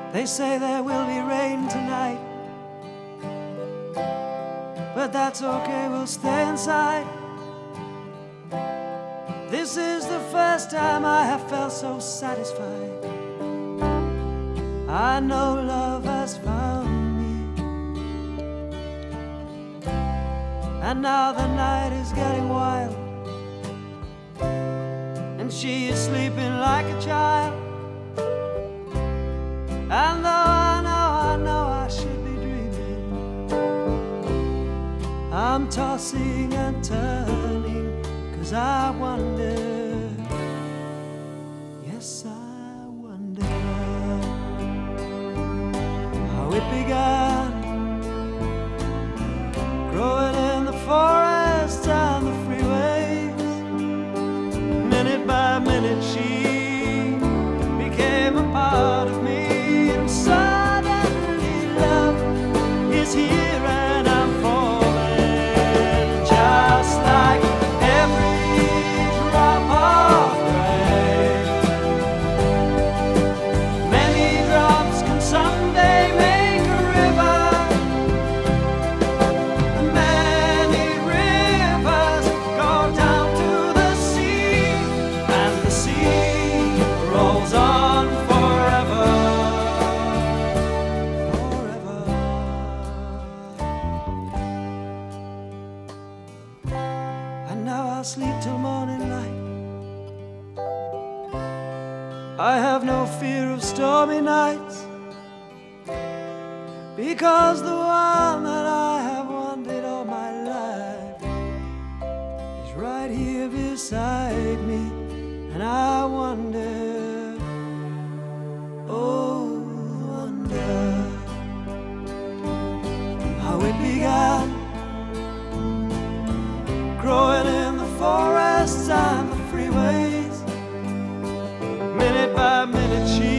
They say there will be rain tonight, but that's okay, we'll stay inside. This is the first time I have felt so satisfied. I know love has found me, and now the night is getting wild, and she is sleeping like a child. And though I know I should be dreaming, I'm tossing and turning, 'cause I wonder, yes I wonder, how it began, growing in the forests and the freeways. Minute by minute she became a part of me. Suddenly love is here and I'm falling, just like every drop of rain. Many drops can someday make a river, many rivers go down to the sea, and the sea rolls on forever. And now I'll sleep till morning light. I have no fear of stormy nights, because the one that I have wanted all my life is right here beside me. And I wonder, oh wonder, how it began, growing in the forests and the freeways. Minute by minute she